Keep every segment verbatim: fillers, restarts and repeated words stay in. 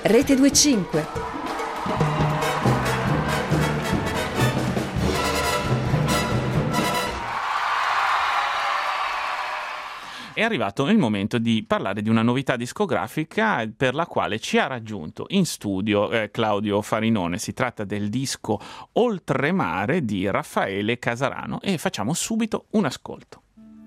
Rete venticinque. È arrivato il momento di parlare di una novità discografica per la quale ci ha raggiunto in studio eh, Claudio Farinone. Si tratta del disco Oltremare di Raffaele Casarano e facciamo subito un ascolto.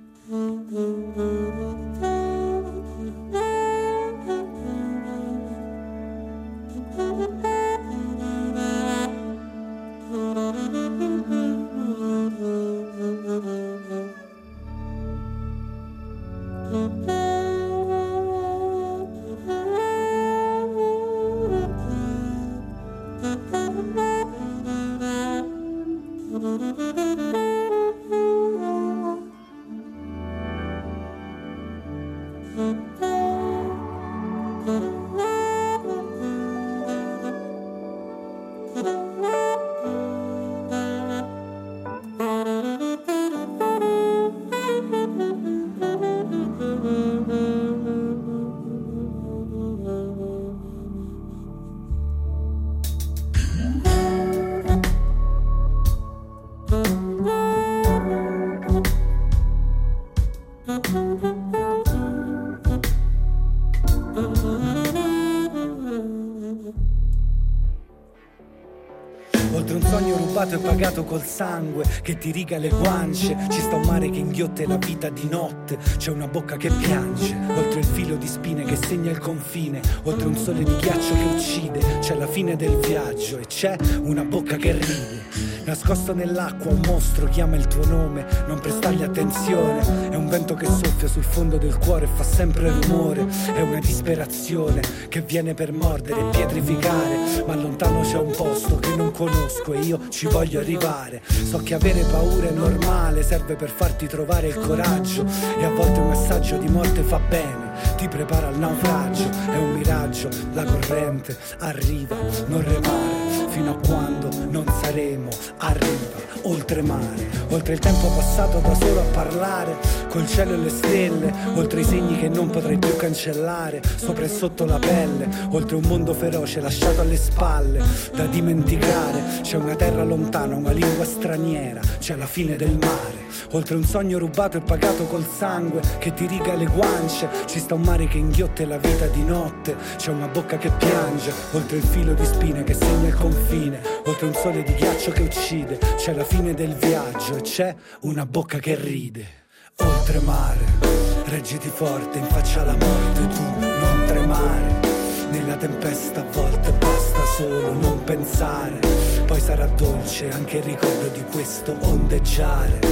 Oltre un sogno rubato e pagato col sangue che ti riga le guance, ci sta un mare che inghiotte la vita di notte, c'è una bocca che piange, oltre il filo di spine che segna il confine, oltre un sole di ghiaccio che uccide, c'è la fine del viaggio e c'è una bocca che ride. Nascosto nell'acqua un mostro chiama il tuo nome, non prestargli attenzione, è un vento che soffia sul fondo del cuore e fa sempre rumore, è una disperazione che viene per mordere e pietrificare, ma lontano c'è un posto che non conosco e io ci voglio arrivare. So che avere paura è normale, serve per farti trovare il coraggio e a volte un messaggio di morte fa bene, ti prepara al naufragio, è un miraggio, la corrente arriva, non remare, fino a quando non saremo, arriva, oltremare, oltre il tempo passato da solo a parlare, col cielo e le stelle, oltre i segni che non potrai più cancellare, sopra e sotto la pelle, oltre un mondo feroce lasciato alle spalle, da dimenticare, c'è una terra lontana, una lingua straniera, c'è la fine del mare, oltre un sogno rubato e pagato col sangue che ti riga le guance, ci sta un mare che inghiotte la vita di notte, c'è una bocca che piange, oltre il filo di spine che segna il confine, oltre un sole di ghiaccio che uccide, c'è la fine del viaggio e c'è una bocca che ride. Oltremare, reggiti forte in faccia alla morte, tu non tremare, nella tempesta a volte basta solo non pensare, poi sarà dolce anche il ricordo di questo ondeggiare.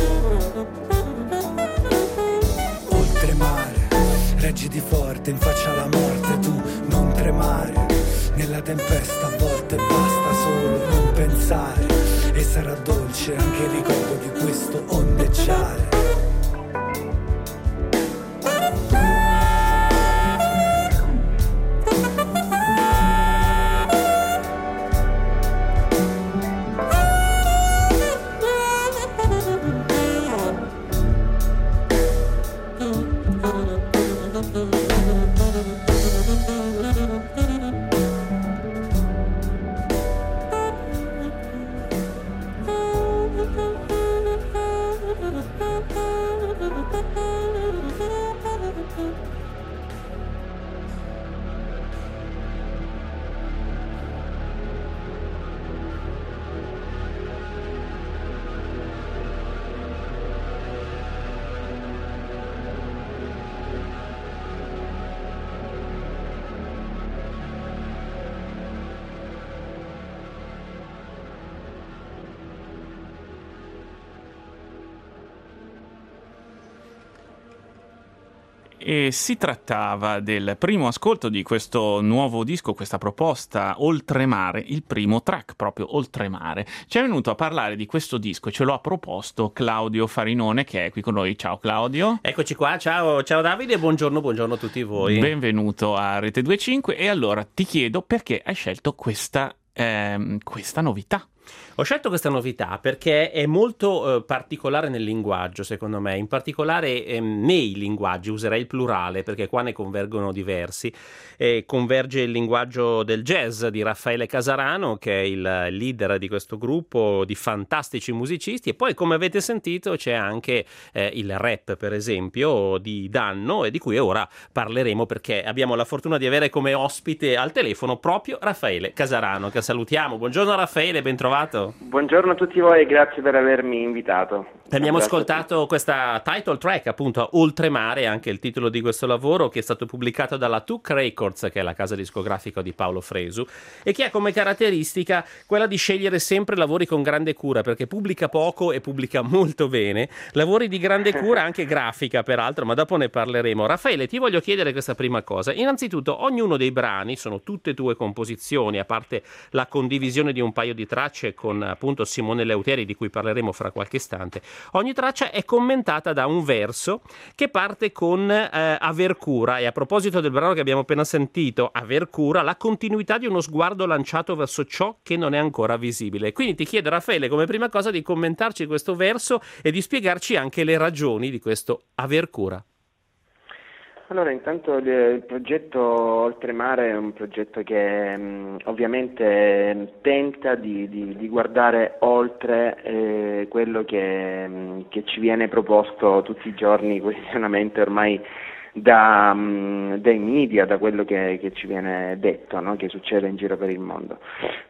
Oltremare, reggiti forte in faccia alla morte, tu non tremare, nella tempesta a volte basta solo non pensare, e sarà dolce anche il ricordo di questo ondeggiare. E si trattava del primo ascolto di questo nuovo disco, questa proposta Oltremare, il primo track proprio Oltremare. Ci è venuto a parlare di questo disco e ce lo ha proposto Claudio Farinone, che è qui con noi. Ciao Claudio. Eccoci qua, ciao, ciao Davide, buongiorno, buongiorno a tutti voi. Benvenuto a Rete venticinque e allora ti chiedo perché hai scelto questa, ehm, questa novità. Ho scelto questa novità perché è molto eh, particolare nel linguaggio, secondo me, in particolare eh, nei linguaggi, userei il plurale perché qua ne convergono diversi. Eh, converge il linguaggio del jazz di Raffaele Casarano, che è il leader di questo gruppo di fantastici musicisti, e poi, come avete sentito, c'è anche eh, il rap, per esempio, di Danno, e di cui ora parleremo perché abbiamo la fortuna di avere come ospite al telefono proprio Raffaele Casarano, che salutiamo. Buongiorno Raffaele, ben trovato. Buongiorno a tutti voi e grazie per avermi invitato. Abbiamo ascoltato questa title track, appunto, Oltremare, anche il titolo di questo lavoro, che è stato pubblicato dalla Tuc Records, che è la casa discografica di Paolo Fresu, e che ha come caratteristica quella di scegliere sempre lavori con grande cura, perché pubblica poco e pubblica molto bene, lavori di grande cura, anche grafica peraltro, ma dopo ne parleremo. Raffaele, ti voglio chiedere questa prima cosa. Innanzitutto, ognuno dei brani, sono tutte tue composizioni, a parte la condivisione di un paio di tracce con appunto Simone Leuteri, di cui parleremo fra qualche istante. Ogni traccia è commentata da un verso che parte con eh, Aver cura, e a proposito del brano che abbiamo appena sentito, Aver cura, la continuità di uno sguardo lanciato verso ciò che non è ancora visibile. Quindi ti chiedo, Raffaele, come prima cosa di commentarci questo verso e di spiegarci anche le ragioni di questo Aver cura. Allora, intanto il progetto Oltremare è un progetto che mh, ovviamente tenta di, di, di guardare oltre eh, quello che, mh, che ci viene proposto tutti i giorni quotidianamente ormai da, mh, dai media, da quello che, che ci viene detto, no? Che succede in giro per il mondo.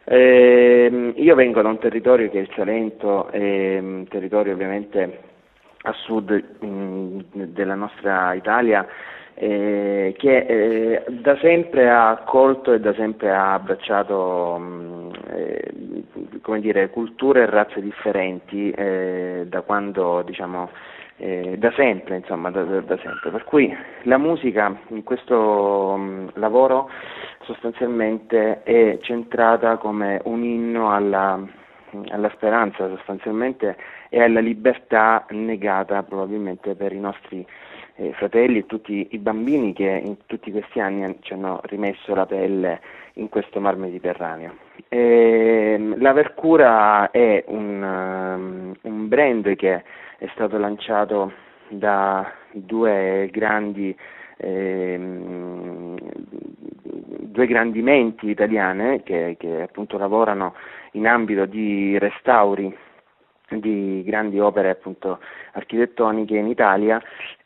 Eh, io vengo da un territorio che è il Salento, è un territorio ovviamente a sud mh, della nostra Italia, Eh, che eh, da sempre ha accolto e da sempre ha abbracciato mh, eh, come dire, culture e razze differenti eh, da quando, diciamo, eh, da sempre, insomma, da, da, da sempre. Per cui la musica in questo mh, lavoro sostanzialmente è centrata come un inno alla, alla speranza, sostanzialmente, e alla libertà negata probabilmente per i nostri Eh, fratelli e tutti i bambini che in tutti questi anni ci hanno rimesso la pelle in questo mar Mediterraneo. E, la Vercura è un, um, un brand che è stato lanciato da due grandi ehm, due grandi menti italiane che, che appunto lavorano in ambito di restauri di grandi opere appunto architettoniche in Italia,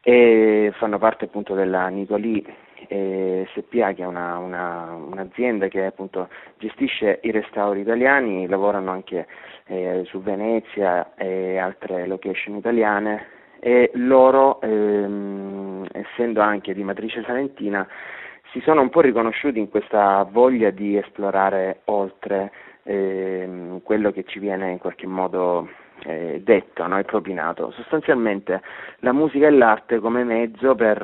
e fanno parte appunto della Nicolì eh, S P A, che è una, una, un'azienda che appunto gestisce i restauri italiani. Lavorano anche eh, su Venezia e altre location italiane, e loro ehm, essendo anche di matrice salentina si sono un po' riconosciuti in questa voglia di esplorare oltre ehm, quello che ci viene in qualche modo Eh, detto, no? E propinato. Sostanzialmente la musica e l'arte come mezzo per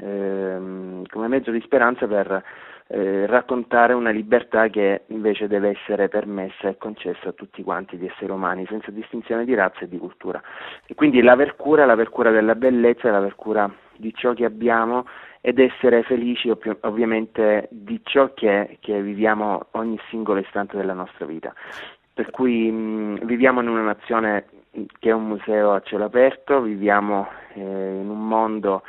ehm, come mezzo di speranza per eh, raccontare una libertà che invece deve essere permessa e concessa a tutti quanti gli esseri umani, senza distinzione di razza e di cultura. E quindi l'aver cura, l'aver cura della bellezza, l'aver cura di ciò che abbiamo, ed essere felici ov- ovviamente di ciò che, che viviamo ogni singolo istante della nostra vita. Per cui mh, viviamo in una nazione che è un museo a cielo aperto, viviamo eh, in un mondo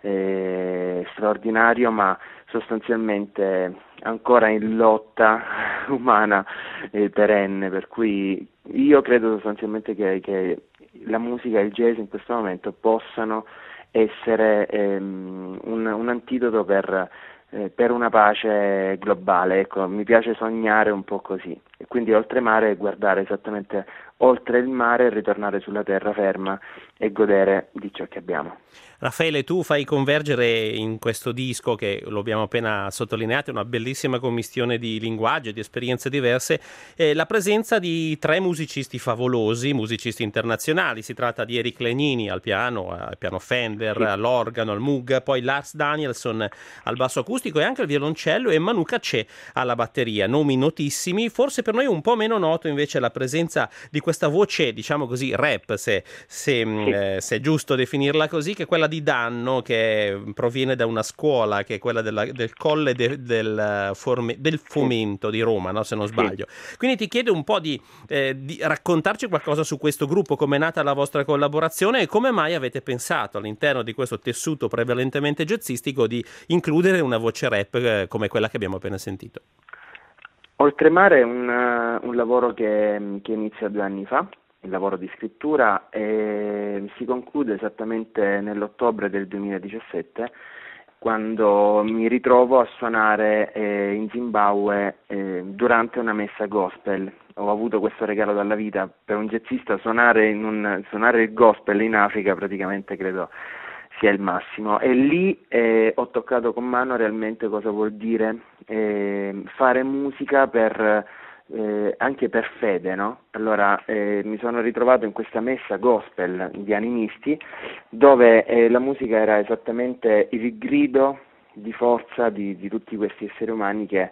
eh, straordinario, ma sostanzialmente ancora in lotta umana eh, perenne, per cui io credo sostanzialmente che, che la musica e il jazz in questo momento possano essere ehm, un, un antidoto per Eh, per una pace globale. Ecco, mi piace sognare un po' così, e quindi oltremare è guardare esattamente oltre il mare, ritornare sulla terraferma e godere di ciò che abbiamo. Raffaele, tu fai convergere in questo disco, che lo abbiamo appena sottolineato, una bellissima commistione di linguaggi, di esperienze diverse, eh, la presenza di tre musicisti favolosi, musicisti internazionali. Si tratta di Eric Lenini al piano, al piano Fender, sì, all'organo, al Moog, poi Lars Danielsson al basso acustico e anche al violoncello, e Manu Katché alla batteria. Nomi notissimi. Forse per noi un po' meno noto invece la presenza di questa voce, diciamo così, rap, se, se, sì, eh, se è giusto definirla così, che è quella di Danno, che proviene da una scuola che è quella della, del Colle de, del, forme, del Fomento di Roma, no? Se non sbaglio. Quindi ti chiedo un po' di, eh, di raccontarci qualcosa su questo gruppo, come è nata la vostra collaborazione e come mai avete pensato all'interno di questo tessuto prevalentemente jazzistico di includere una voce rap eh, come quella che abbiamo appena sentito. Oltremare è un, un lavoro che, che inizia due anni fa, il lavoro di scrittura, e si conclude esattamente nell'ottobre del duemiladiciassette, quando mi ritrovo a suonare eh, in Zimbabwe eh, durante una messa gospel. Ho avuto questo regalo dalla vita. Per un jazzista suonare, in un, suonare il gospel in Africa praticamente credo sia il massimo, e lì eh, ho toccato con mano realmente cosa vuol dire eh, fare musica per eh, anche per fede, no? Allora eh, mi sono ritrovato in questa messa gospel di animisti dove eh, la musica era esattamente il grido di forza di, di tutti questi esseri umani che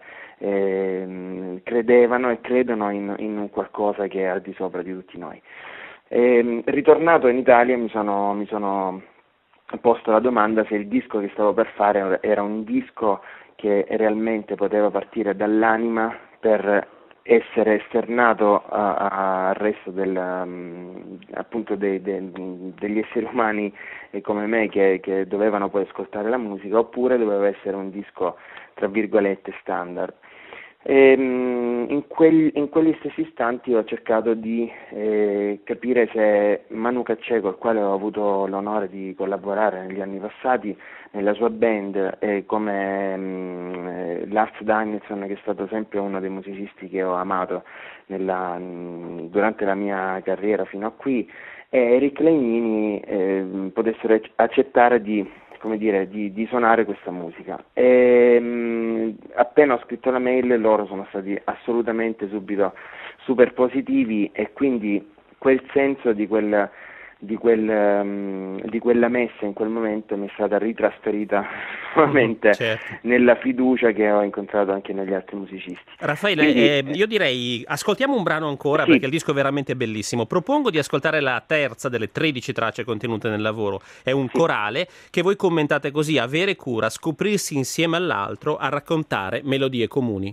eh, credevano e credono in, in un qualcosa che è al di sopra di tutti noi. E, ritornato in Italia mi sono, mi sono posto la domanda se il disco che stavo per fare era un disco che realmente poteva partire dall'anima per essere esternato al resto del, um, appunto dei, de, degli esseri umani eh, come me che, che dovevano poi ascoltare la musica, oppure doveva essere un disco tra virgolette standard. E, um, in, quel, in quegli stessi istanti ho cercato di eh, capire se Manu Katché, col quale ho avuto l'onore di collaborare negli anni passati nella sua band, eh, come um, Lars Danielsson, che è stato sempre uno dei musicisti che ho amato nella, um, durante la mia carriera fino a qui, e Eric Legnini eh, potessero accettare di come dire, di, di suonare questa musica. E, mh, appena ho scritto la mail loro sono stati assolutamente subito super positivi, e quindi quel senso di quel di, quel, um, di quella messa in quel momento mi è stata ritrasferita nuovamente certo. nella fiducia che ho incontrato anche negli altri musicisti. Raffaele, Quindi, eh, io direi ascoltiamo un brano ancora, sì. perché il disco è veramente bellissimo. Propongo di ascoltare la terza delle tredici tracce contenute nel lavoro. È un sì. corale che voi commentate così: avere cura, scoprirsi insieme all'altro, a raccontare melodie comuni.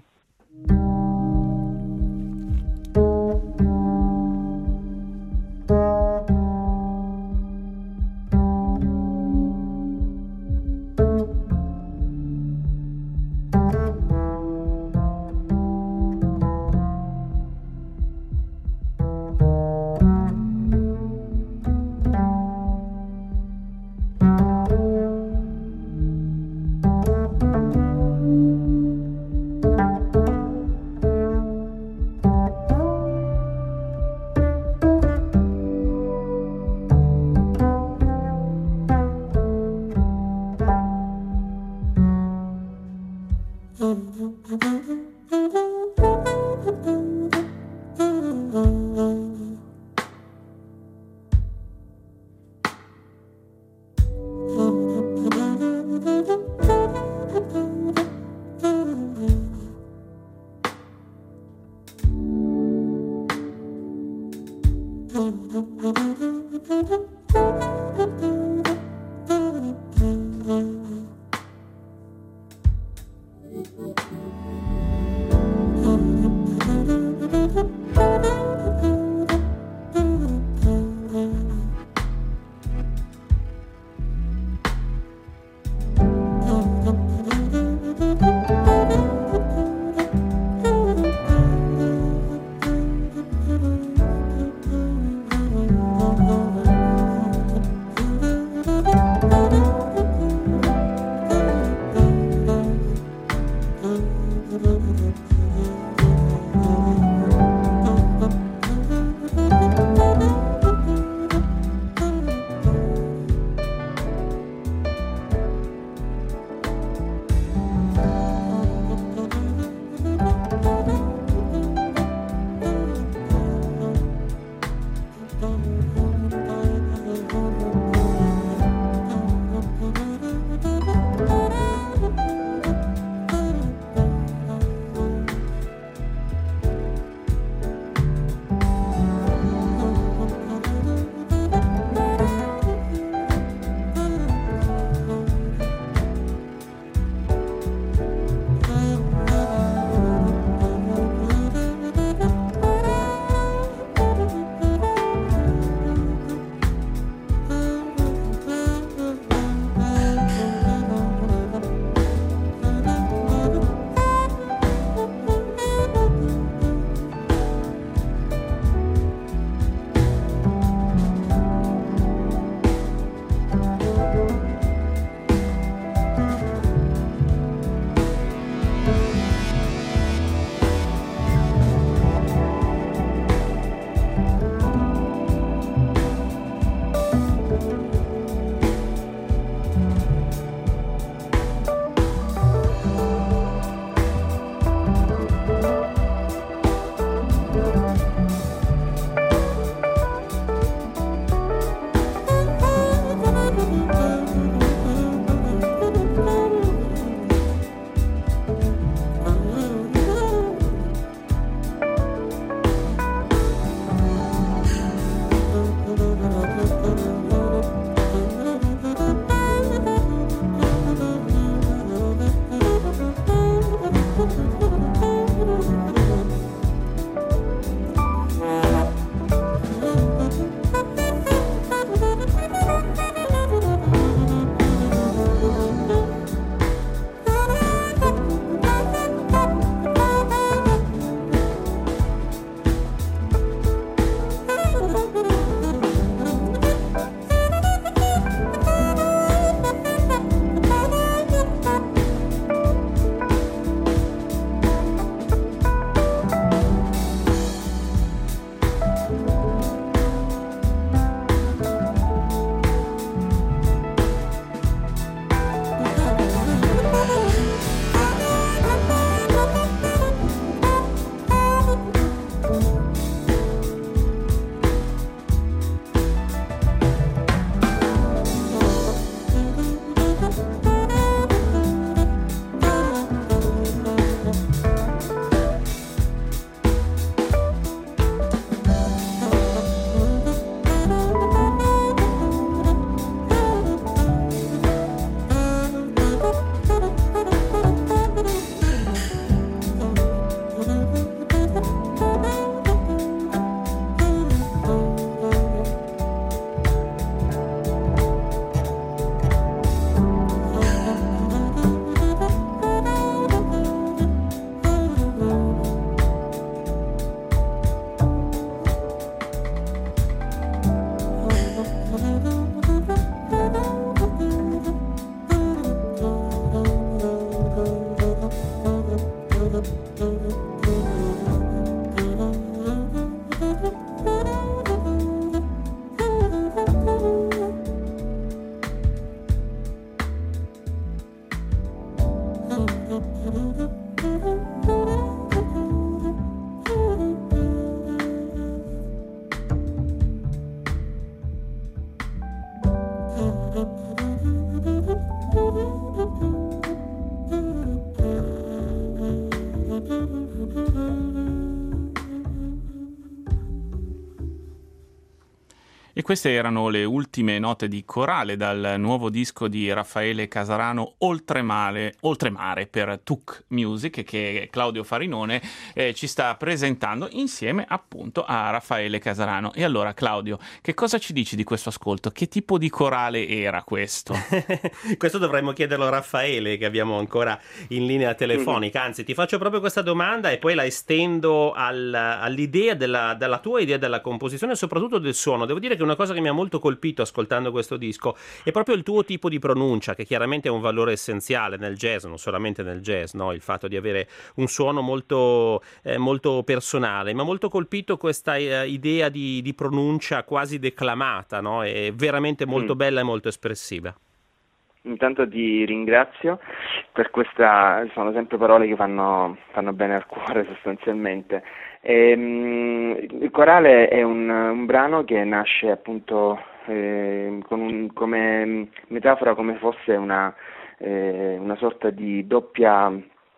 E queste erano le ultime note di corale dal nuovo disco di Raffaele Casarano, Oltremare, Oltremare per Tuc Music, che Claudio Farinone eh, ci sta presentando insieme appunto a Raffaele Casarano. E allora Claudio, che cosa ci dici di questo ascolto? Che tipo di corale era questo? Questo dovremmo chiederlo a Raffaele, che abbiamo ancora in linea telefonica. Anzi, ti faccio proprio questa domanda e poi la estendo al, all'idea della, della tua idea della composizione e soprattutto del suono. Devo dire che una cosa che mi ha molto colpito ascoltando questo disco è proprio il tuo tipo di pronuncia, che chiaramente è un valore essenziale nel jazz, non solamente nel jazz, no? Il fatto di avere un suono molto, eh, molto personale. Mi ha molto colpito questa eh, idea di, di pronuncia quasi declamata, no? È veramente molto mm. bella e molto espressiva. Intanto ti ringrazio per questa, sono sempre parole che fanno, fanno bene al cuore sostanzialmente. Ehm, il corale è un, un brano che nasce appunto eh, con un, come metafora come fosse una, eh, una sorta di doppia,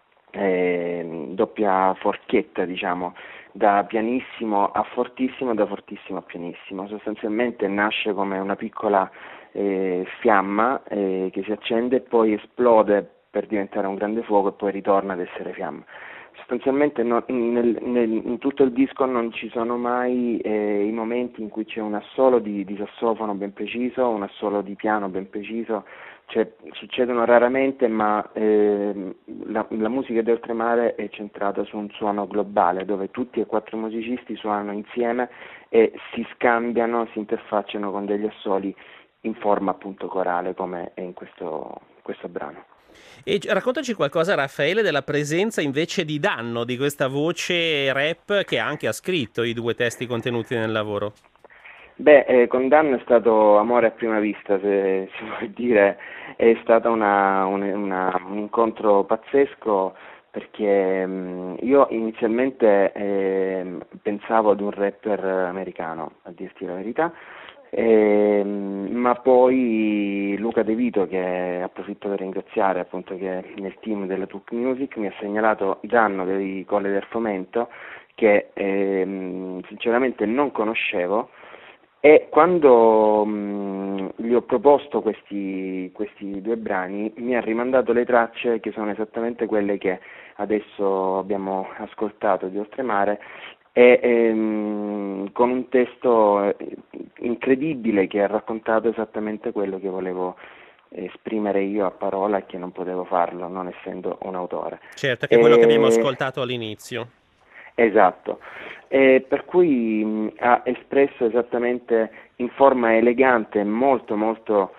eh, doppia forchetta, diciamo, da pianissimo a fortissimo, da fortissimo a pianissimo. Sostanzialmente nasce come una piccola eh, fiamma eh, che si accende e poi esplode per diventare un grande fuoco e poi ritorna ad essere fiamma. Sostanzialmente no, nel, nel, in tutto il disco non ci sono mai eh, i momenti in cui c'è un assolo di, di sassofono ben preciso, un assolo di piano ben preciso, cioè, succedono raramente, ma eh, la, la musica di Oltremare è centrata su un suono globale dove tutti e quattro musicisti suonano insieme e si scambiano, si interfacciano con degli assoli in forma appunto corale, come è in questo, questo brano. E raccontaci qualcosa, Raffaele, della presenza invece di Danno, di questa voce rap che anche ha scritto i due testi contenuti nel lavoro. Beh, eh, con Danno è stato amore a prima vista, se si vuol dire, è stato una, un, una, un incontro pazzesco, perché mh, io inizialmente eh, pensavo ad un rapper americano, a dirti la verità, Eh, ma poi Luca De Vito, che approfitto per ringraziare appunto, che nel team della Tuc Music mi ha segnalato Danno dei Colle del Fomento, che eh, sinceramente non conoscevo, e quando mh, gli ho proposto questi, questi due brani mi ha rimandato le tracce che sono esattamente quelle che adesso abbiamo ascoltato di Oltremare, e ehm, con un testo incredibile che ha raccontato esattamente quello che volevo esprimere io a parola e che non potevo farlo, non essendo un autore. Certo, che è quello e... che abbiamo ascoltato all'inizio. Esatto, e per cui mh, ha espresso esattamente in forma elegante, molto molto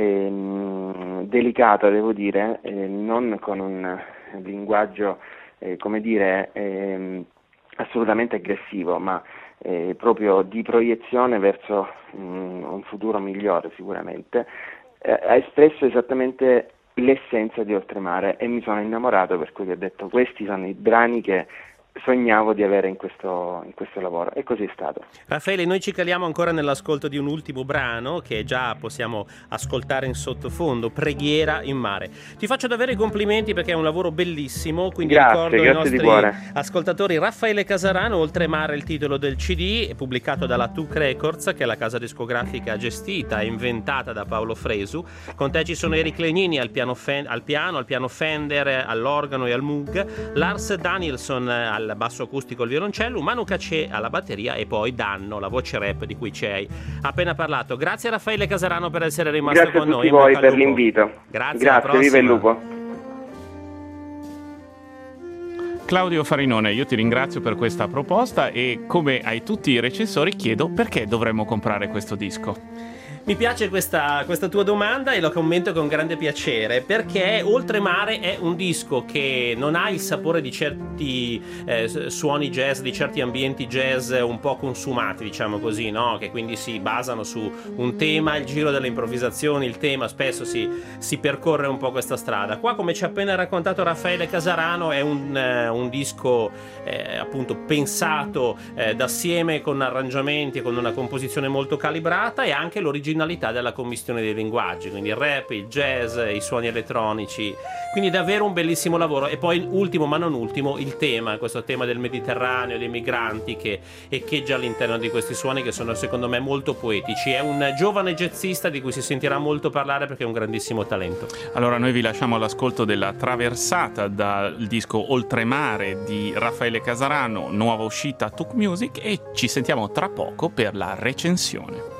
ehm, delicata, devo dire, eh, non con un linguaggio, eh, come dire, ehm, assolutamente aggressivo, ma eh, proprio di proiezione verso mh, un futuro migliore sicuramente, eh, ha espresso esattamente l'essenza di Oltremare e mi sono innamorato, per cui ho detto questi sono i brani che sognavo di avere in questo, in questo lavoro, e così è stato. Raffaele, noi ci caliamo ancora nell'ascolto di un ultimo brano che già possiamo ascoltare in sottofondo, Preghiera in mare. Ti faccio davvero i complimenti perché è un lavoro bellissimo, quindi grazie, ricordo grazie ai nostri di cuore. ascoltatori Raffaele Casarano, Oltremare il titolo del C D, è pubblicato dalla Tuc Records, che è la casa discografica gestita e inventata da Paolo Fresu. Con te ci sono Eric Legnini al piano, fen- al piano, al piano Fender, all'organo e al Moog, Lars Danielsson al al basso acustico e il violoncello, Manu Cacè alla batteria e poi Danno, la voce rap di cui ci hai appena parlato. Grazie a Raffaele Casarano per essere rimasto Grazie con noi. Grazie a tutti voi per l'invito. Grazie, Grazie, viva il lupo. Claudio Farinone, io ti ringrazio per questa proposta e, come ai tutti i recensori, chiedo perché dovremmo comprare questo disco. Mi piace questa, questa tua domanda e lo commento con grande piacere, perché Oltremare è un disco che non ha il sapore di certi eh, suoni jazz, di certi ambienti jazz un po' consumati, diciamo così, no? Che quindi si basano su un tema, il giro delle improvvisazioni, il tema, spesso si, si percorre un po' questa strada. Qua, come ci ha appena raccontato Raffaele Casarano, è un, eh, un disco eh, appunto pensato eh, d'assieme, con arrangiamenti e con una composizione molto calibrata, e anche l'originalità della commistione dei linguaggi, quindi il rap, il jazz, i suoni elettronici, quindi davvero un bellissimo lavoro. E poi ultimo ma non ultimo il tema, questo tema del Mediterraneo, dei migranti, che echeggia all'interno di questi suoni, che sono secondo me molto poetici. È un giovane jazzista di cui si sentirà molto parlare, perché è un grandissimo talento. Allora noi vi lasciamo all'ascolto della traversata dal disco Oltremare di Raffaele Casarano, nuova uscita Tuk Music, e ci sentiamo tra poco per la recensione.